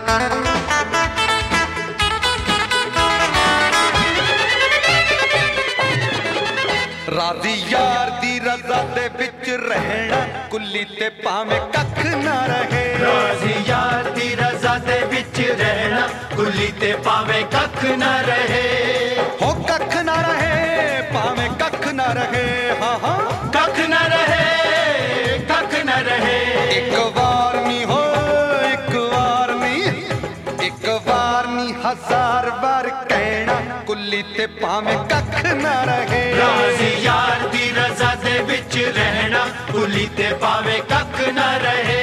ਰਾਜ਼ੀ ਯਾਰ ਦੀ ਰਜ਼ਾ ਦੇ ਵਿੱਚ ਰਹਿਣਾ, ਕੁੱਲੀ ਤੇ ਭਾਵੇਂ ਕੱਖ ਨਾ ਰਹੇ। ਰਾਜ਼ੀ ਯਾਰ ਦੀ ਰਜ਼ਾ ਦੇ ਵਿੱਚ ਰਹਿਣਾ, ਕੁੱਲੀ ਤੇ ਭਾਵੇਂ ਕੱਖ ਨਾ ਰਹੇ। ਹੋ ਕੱਖ ਨਾ ਰਹੇ, ਭਾਵੇਂ ਕੱਖ ਨਾ ਰਹੇ। ਹਾਂ ਹਾਂ ਕੱਖ ਨਾ ਰਹੇ, ਕੱਖ ਨਾ ਰਹੇ। ਇੱਕ ਵਾਰ ਨਹੀਂ ਹੋ, ਇੱਕ ਵਾਰ ਨਹੀਂ, ਇੱਕ ਵਾਰ ਨਹੀਂ ਹਜ਼ਾਰ ਵਾਰ ਕਹਿਣਾ, ਕੁੱਲੀ ਤੇ ਭਾਵੇਂ ਕੱਖ ਨਾ ਰਹੇ। ਰਾਜ਼ੀ ਯਾਰ ਦੀ ਰਜ਼ਾ ਦੇ ਵਿੱਚ ਰਹਿਣਾ, ਕੁੱਲੀ ਤੇ ਭਾਵੇਂ ਕੱਖ ਨਾ ਰਹੇ।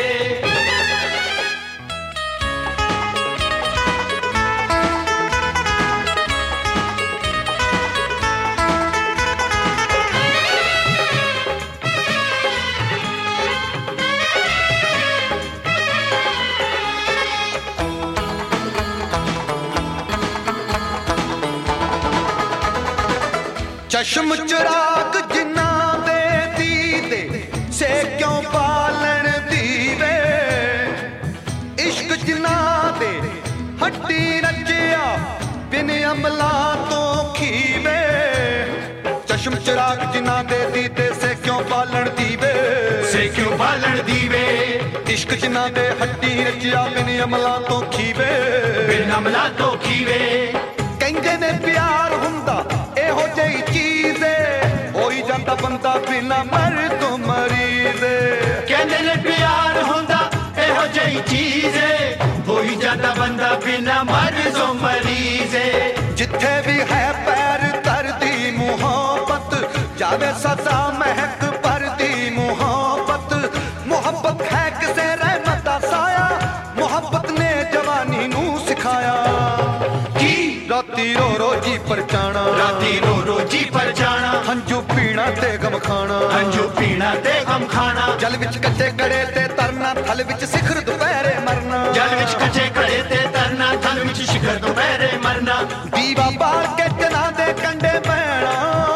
ਚਸ਼ਮ ਚਰਾਗ ਜਿਨ੍ਹਾਂ ਦੇ ਦੀਦੇ ਸੇ ਕਿਉਂ ਪਾਲਣ ਦੀਵੇ, ਇਸ਼ਕ ਜਿਨ੍ਹਾਂ ਦੇ ਹੱਡੀ ਰਚਿਆ ਬਿਨ ਅਮਲਾਂ ਤੋਂ ਖੀਵੇ। ਚਸ਼ਮ ਚਰਾਗ ਜਿਨ੍ਹਾਂ ਦੇ ਦੀਦੇ ਸੇ ਕਿਉਂ ਪਾਲਣ ਦੀਵੇ, ਸੇ ਕਿਉਂ ਪਾਲਣ ਦੀਵੇ। ਇਸ਼ਕ ਜਿਨ੍ਹਾਂ ਦੇ ਹੱਡੀ ਰਚਿਆ ਬਿਨ ਅਮਲਾਂ ਤੋਂ ਖੀਵੇ, ਬਿਨ ਅਮਲਾਂ ਤੋਂ ਖੀਵੇ। ਕਹਿੰਦੇ ਨੇ ਪਿਆਰ ਹੁੰਦਾ ਇਹੋ ਜਿਹੀ ਚੀਜ਼ ਏ, ਹੋਈ ਜਾਂਦਾ ਬੰਦਾ ਬਿਨਾ ਮਰ ਤੋਂ ਮਰੀਜ਼। ਕਹਿੰਦੇ ਨੇ ਪਿਆਰ ਹੁੰਦਾ ਇਹੋ ਜਿਹੀ ਚੀਜ਼ ਏ, ਹੋਈ ਜਾਂਦਾ ਬੰਦਾ ਬਿਨਾ ਮਰ ਤੋਂ ਮਰੀਜ਼। ਜਿੱਥੇ ਵੀ ਹੈ ਪੈਰ ਧਰਦੀ ਮੁਹੱਬਤ, ਜਾਵੇ ਸਦਾ ਮਹਿਕ ਭਰਦੀ ਮੁਹੱਬਤ। ਮੁਹੱਬਤ ਹੈ ਕਿਸੇ ਰਹਿਮਤ ਦਾ ਸਾਇਆ, ਮੁਹੱਬਤ ਨੇ ਜਵਾਨੀ ਨੂੰ ਸਿਖਾਇਆ। ਰਾਤੀ ਰੋ ਰੋ ਜੀ ਪਰਚਾਣਾ, ਰਾਤੀ ਰੋ ਰੋ ਜੀ ਪਰਚਾਣਾ। ਹੰਝੂ ਪੀਣਾ ਤੇ ਗਮ ਖਾਣਾ, ਹੰਝੂ ਪੀਣਾ ਤੇ ਗਮ ਖਾਣਾ। ਜਲ ਵਿੱਚ ਕੱਚੇ ਕੜੇ ਤੇ ਤਰਨਾ, ਥਲ ਵਿੱਚ ਸਿਖਰ ਦੁਪਹਿਰੇ ਮਰਨਾ। ਜਲ ਵਿੱਚ ਕੱਚੇ ਕੜੇ ਤੇ ਤਰਨਾ, ਥਲ ਵਿੱਚ ਸਿਖਰ ਦੁਪਹਿਰੇ ਮਰਨਾ। ਦੀਵਾ ਬਾਲ ਕੇ ਚਨਾ ਦੇ ਕੰਡੇ ਬਹਿਣਾ,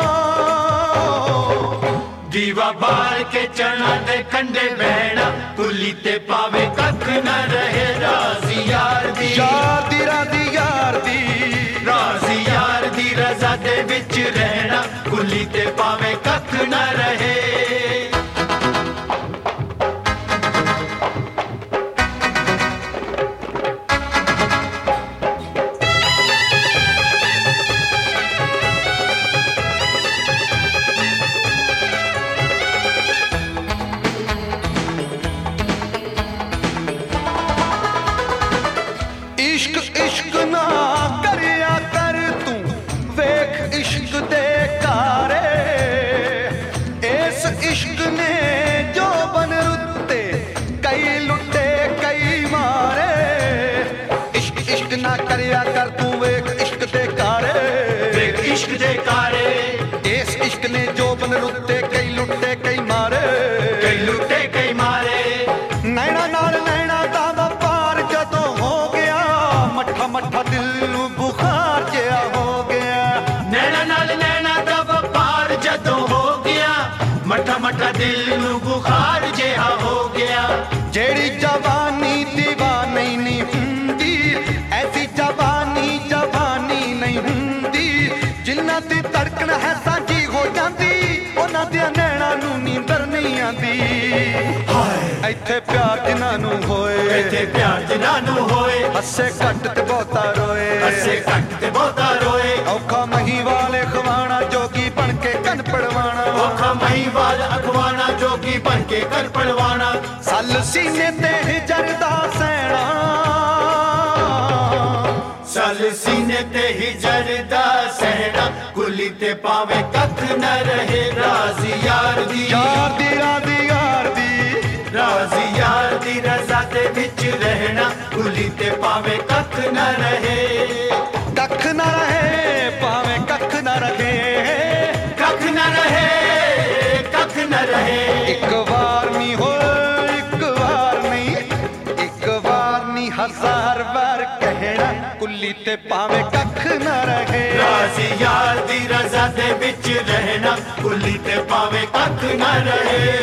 ਦੀਵਾ ਬਾਲ ਕੇ ਚਨਾ ਦੇ ਕੰਡੇ ਬਹਿਣਾ, ਕੁੱਲੀ ਤੇ ਭਾਵੇਂ ਕੱਖ ਨਾ ਰਹੇ। ਰਾਜ਼ੀ ਯਾਰ ਦੀ, ਯਾਰ ਦੀ ਰਾਜ਼ੀ ਯਾਰ ਦੀ, ਰਾਜ਼ੀ ਯਾਰ ਦੀ ਰਜ਼ਾ ਦੇ ਵਿੱਚ ਰਹਿਣਾ, ਕੁੱਲੀ ਤੇ ਭਾਵੇਂ ਕੱਖ ਨਾ ਰਹੇ। ਇਸ਼ਕ ਇਸ਼ਕ ਨਾ ਕਰਿਆ ਕਰ ਤੂੰ, ਵੇਖ ਇਸ਼ਕ ਦੇ ਕਾਰੇ। ਇਸ ਇਸ਼ਕ ਨੇ ਜੋ ਬਨ ਰੁੱਤੇ ਕਈ ਲੁੱਟੇ ਕਈ ਮਾਰੇ। ਇਸ਼ਕ ਇਸ਼ਕ ਨਾ ਕਰਿਆ ਕਰ ਤੂੰ, ਵੇਖ ਇਸ਼ਕ ਦੇ ਕਾਰੇ। ਵੇਖ ਇਸ਼ਕ ਦੇ ਕਾਰੇ। ਇਸ ਇਸ਼ਕ ਨੇ ਜੋ ਬਨ ਰੁੱਤੇ ਕਈ ਲੁੱਟੇ ਕਈ ਮਾਰੇ। ਕਈ ਲੁੱਟੇ ਕਈ ਮਾਰੇ। ਨੈਣਾ ਨਾਲ ਨੈਣਾ ਦਾ ਵਪਾਰ ਜਦੋਂ ਹੋ ਗਿਆ, ਮੱਠਾ ਮੱਠਾ ਦਿਲ ਨੂੰ ਬੁਖਾਰ ਜਿਹਾ ਹੋ ਗਿਆ। ਨੈਣਾ ਨਾਲ ਨੈਣਾ ਦਾ ਵਪਾਰ ਜਦੋਂ ਹੋ ਗਿਆ, ਮੱਠਾ ਮੱਠਾ ਦਿਲ ਨੂੰ ਬੁਖਾਰ ਜਿਹਾ ਹੋ ਗਿਆ। ਜਿਹੜੀ ਜਵਾਨੀ ਦੀਵਾਨੀ ਨਹੀਂ ਹੁੰਦੀ, ਐਸੀ ਜਵਾਨੀ ਜਵਾਨੀ ਨਹੀਂ ਹੁੰਦੀ। ਜਿਨ੍ਹਾਂ ਦੀ ਧੜਕਣ ਹੈ ਸਾਂਝੀ ਹੋ ਜਾਂਦੀ, ਉਹਨਾਂ ਦੀਆਂ ਨੈਣਾ ਨੂੰ ਨੀਂਦਰ ਨਹੀਂ ਆਉਂਦੀ। ਇੱਥੇ ਪਿਆਰ ਜਿਨ੍ਹਾਂ ਨੂੰ ਹੋਏ, ਇੱਥੇ ਪਿਆਰ ਜਿਨ੍ਹਾਂ ਨੂੰ ਹੋਏ। ਹੱਸੇ ਘੱਟ ਤੇ ਬਹੁਤਾ ਰੋਏ, ਹੱਸੇ ਘੱਟ ਤੇ ਬਹੁਤਾ ਰੋਏ। ਔਖਾ ਮਹੀਵਾਲ ਖਵਾਣਾ, ਜੋਗੀ ਬਣ ਕੇ ਕੰਨ ਪੜਵਾਣਾ। ਔਖਾ ਮਹੀਵਾਲ ਅਖਵਾਣਾ, ਜੋਗੀ ਬਣ ਕੇ ਕੰਨ ਪੜਵਾਣਾ। ਸੱਲ ਸੀਨੇ ਤੇ ਹਿਜਰ ਦਾ ਸੈਣਾ, ਸੱਲ ਸੀਨੇ ਤੇ ਹਿਜਰ ਦਾ ਸਹਿਣਾ, ਕੁੱਲੀ ਤੇ ਭਾਵੇਂ ਕੱਖ ਨਾ ਰਹੇ। ਰਾਜ਼ੀ ਯਾਰ ਦੀ, ਯਾਰ ਦੀ ਰਾਜ਼ੀ ਯਾਰ ਦੀ, ਰਾਜ਼ੀ ਯਾਰ ਦੀ ਰਜ਼ਾ ਦੇ ਵਿੱਚ ਰਹਿਣਾ, ਕੁੱਲੀ ਤੇ ਭਾਵੇਂ ਕੱਖ ਨਾ ਰਹੇ। ਕੱਖ ਨਾ ਰਹੇ, ਭਾਵੇਂ ਕੱਖ ਨਾ ਰਹੇ। ਕੱਖ ਨਾ ਰਹੇ, ਕੱਖ ਨਾ ਰਹੇ। ਇੱਕ ਵਾਰ ਨਹੀਂ ਹੋ, ਇੱਕ ਵਾਰ ਨਹੀਂ, ਇੱਕ ਵਾਰ ਨਹੀਂ ਹਜ਼ਾਰ ਵਾਰ ਕਹਿਣਾ, ਕੁੱਲੀ ਤੇ ਭਾਵੇਂ ਕੱਖ ਨਾ ਰਹੇ। ਰਾਜ਼ੀ ਯਾਰ ਦੀ ਰਜ਼ਾ ਦੇ ਵਿੱਚ ਰਹਿਣਾ, ਕੁੱਲੀ ਤੇ ਭਾਵੇਂ ਕੱਖ ਨਾ ਰਹੇ।